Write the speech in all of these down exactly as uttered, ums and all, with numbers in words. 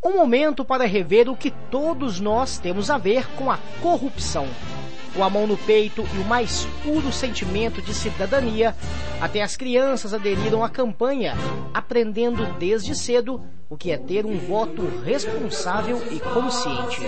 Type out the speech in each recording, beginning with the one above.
Um momento para rever o que todos nós temos a ver com a corrupção. Com a mão no peito e o mais puro sentimento de cidadania, até as crianças aderiram à campanha, aprendendo desde cedo o que é ter um voto responsável e consciente.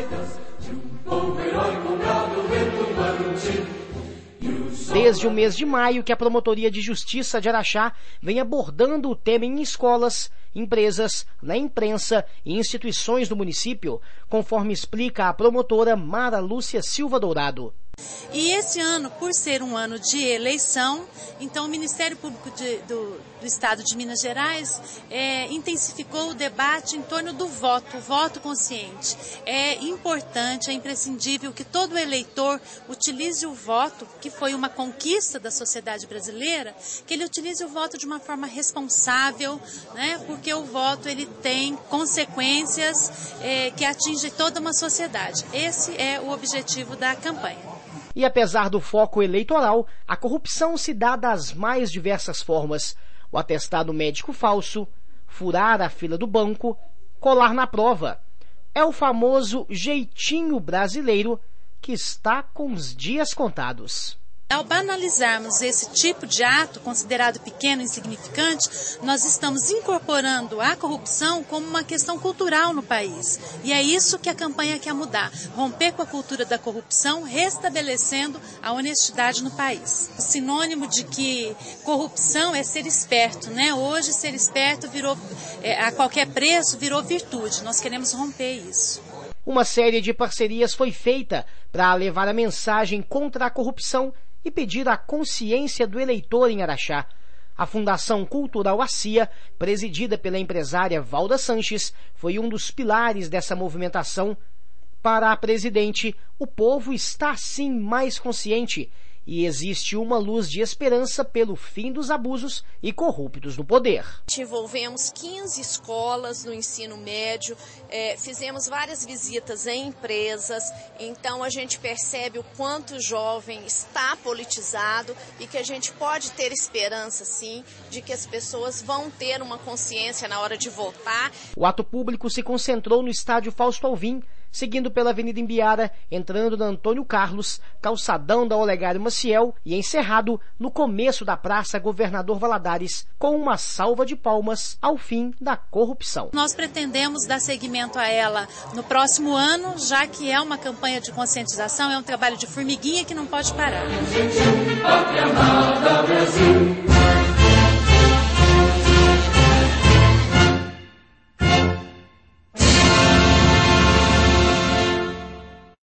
Desde o mês de maio que a Promotoria de Justiça de Araxá vem abordando o tema em escolas, empresas, na imprensa e instituições do município, conforme explica a promotora Mara Lúcia Silva Dourado. E esse ano, por ser um ano de eleição, então o Ministério Público de, do, do Estado de Minas Gerais é, intensificou o debate em torno do voto, o voto consciente. É importante, é imprescindível que todo eleitor utilize o voto, que foi uma conquista da sociedade brasileira, que ele utilize o voto de uma forma responsável, né, porque o voto ele tem consequências é, que atingem toda uma sociedade. Esse é o objetivo da campanha. E apesar do foco eleitoral, a corrupção se dá das mais diversas formas. O atestado médico falso, furar a fila do banco, colar na prova. É o famoso jeitinho brasileiro que está com os dias contados. Ao banalizarmos esse tipo de ato, considerado pequeno e insignificante, nós estamos incorporando a corrupção como uma questão cultural no país. E é isso que a campanha quer mudar, romper com a cultura da corrupção, restabelecendo a honestidade no país. O sinônimo de que corrupção é ser esperto, né? Hoje ser esperto virou, é, a qualquer preço, virou virtude. Nós queremos romper isso. Uma série de parcerias foi feita para levar a mensagem contra a corrupção e pedir a consciência do eleitor em Araxá. A Fundação Cultural ACIA, presidida pela empresária Valda Sanches, foi um dos pilares dessa movimentação. Para a presidente, o povo está sim mais consciente e existe uma luz de esperança pelo fim dos abusos e corruptos no poder. Envolvemos quinze escolas no ensino médio, é, fizemos várias visitas em empresas, então a gente percebe o quanto o jovem está politizado e que a gente pode ter esperança, sim, de que as pessoas vão ter uma consciência na hora de votar. O ato público se concentrou no estádio Fausto Alvim, seguindo pela Avenida Imbiara, entrando na Antônio Carlos, calçadão da Olegário Maciel e encerrado no começo da Praça Governador Valadares, com uma salva de palmas ao fim da corrupção. Nós pretendemos dar seguimento a ela no próximo ano, já que é uma campanha de conscientização, é um trabalho de formiguinha que não pode parar.